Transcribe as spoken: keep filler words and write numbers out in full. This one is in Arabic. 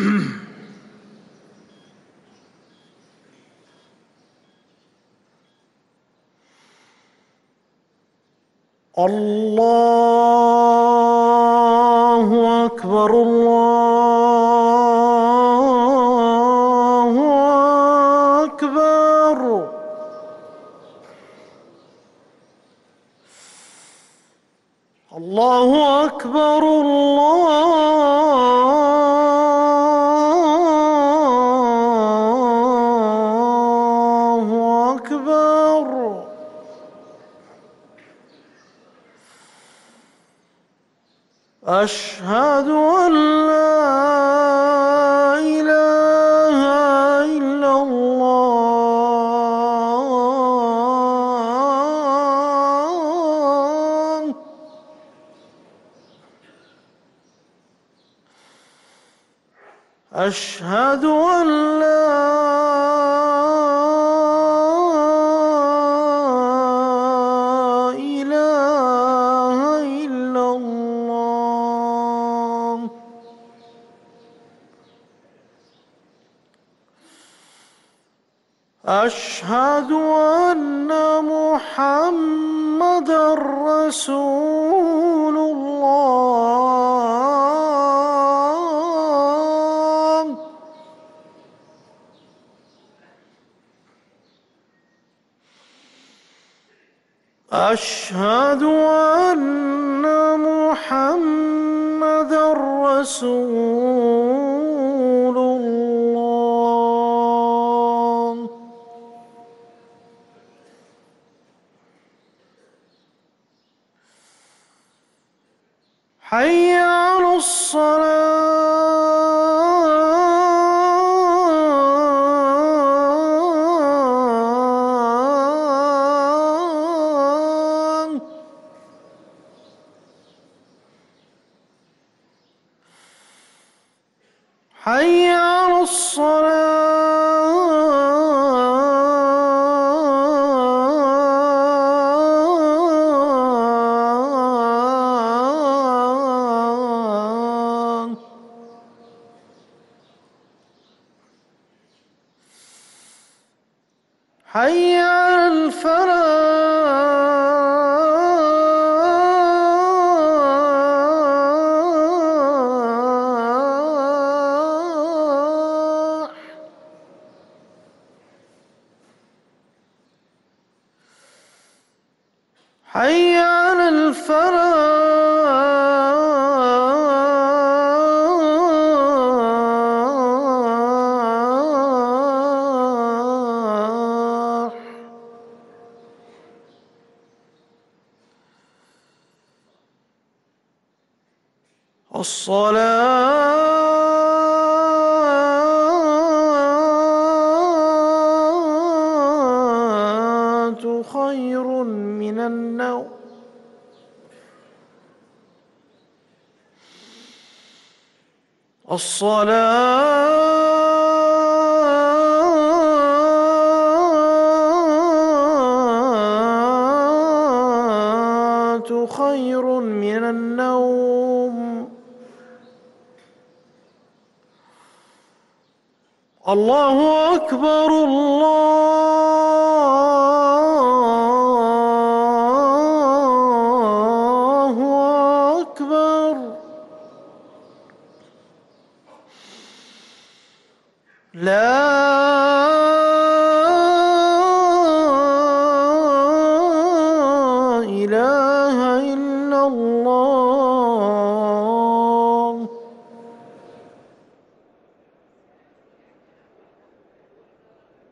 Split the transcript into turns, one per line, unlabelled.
الله أكبر الله أكبر. الله أكبر الله أكبر. أشهد أن لا إله إلا الله. أشهد أن لا إله إلا الله. أشهد أن محمدًا رسول الله. أشهد أن محمدًا رسول الله. حي على الصلاة. حي على الصلاة. حي على الفلاح. حي على الفلاح. الصلاة خير من النوم. الصلاة خير من النوم. الله أكبر الله أكبر. لا إله إلا الله.